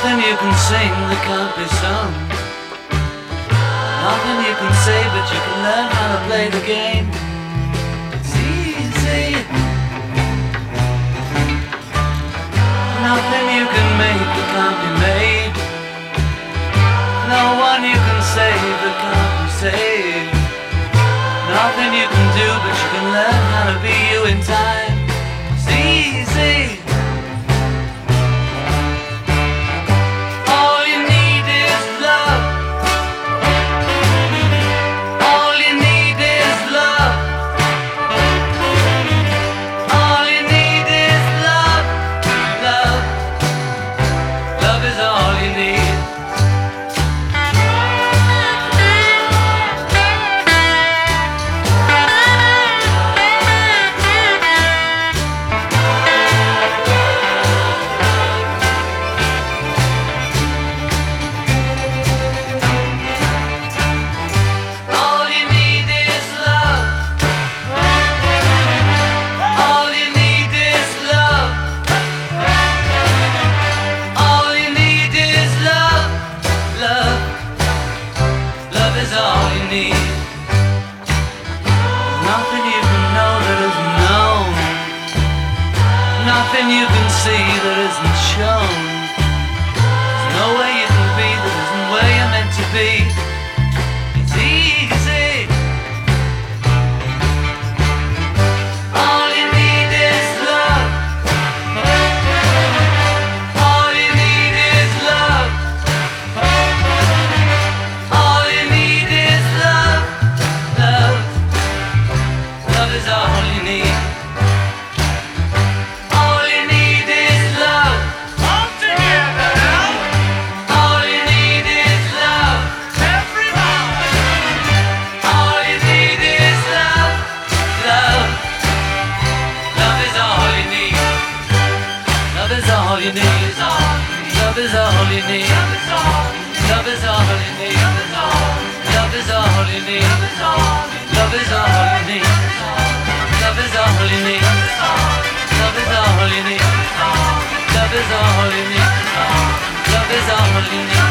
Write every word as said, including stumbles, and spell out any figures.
Nothing you can sing that can't be sung. Nothing you can say, but you can learn how to play the game. It's easy. Nothing you can make that can't be made. No one you can save that can't be saved. Nothing you can do, but you can learn how to be you in time. It's easy. Nothing you can see that isn't shown. There's no way you can be that isn't where you're meant to be. It's easy. All you need is love. All you need is love. All you need is love. Love. Love is all you need. All you need is all. Love is all you need. Love is all you need. Love is all you need. Love is all you need. Love is all you need. Love is all you need. Love is all you need. Love is all you need.